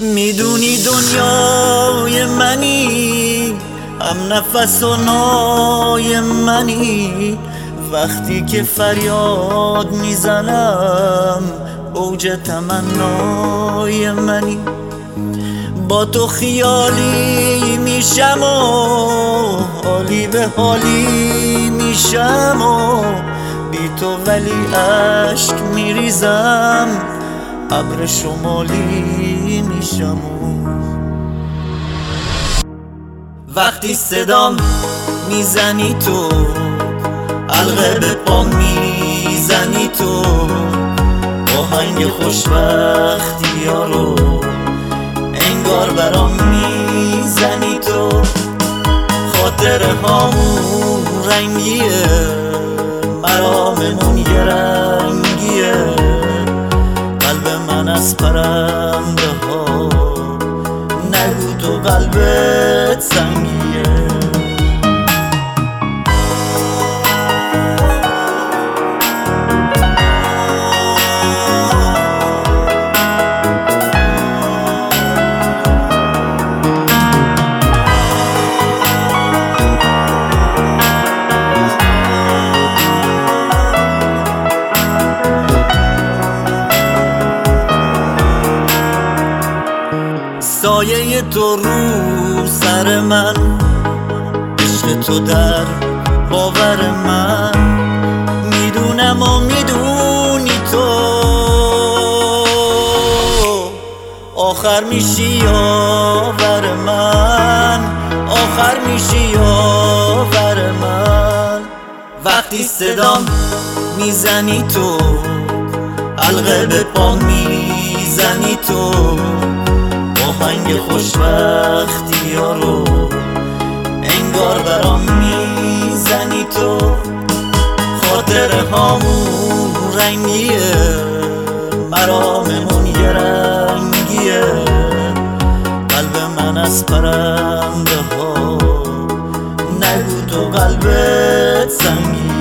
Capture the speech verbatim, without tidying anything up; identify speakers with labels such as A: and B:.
A: میدونی دنیای منی، هم نفس و نای منی. وقتی که فریاد میزنم اوج تمنای منی. با تو خیالی میشم و حالی به حالی میشم و بی تو ولی عشق میریزم، ابر شمالی میشم. وقتی صدام میزنی تو، حلقه به پا میزنی تو، آهنگ خوشبختی ها رو انگار برام میزنی تو. خاطره هامون رنگیه، مراممون یه رنگیه. قلب من از پرنده ها، نگو تو قلبت سنگیه. سایه تو رو سر من، عشق تو در باور من. میدونم و میدونی تو آخر میشی یاور من، آخر میشی یاور من. وقتی صدام میزنی تو، حلقه به پا میزنی تو، آهنگ خوشبختی ها رو انگار برام میزنی تو. خاطره هامون رنگیه، مراممون یه رنگیه. قلب من از پرنده ها، نگو تو قلبت سنگیه.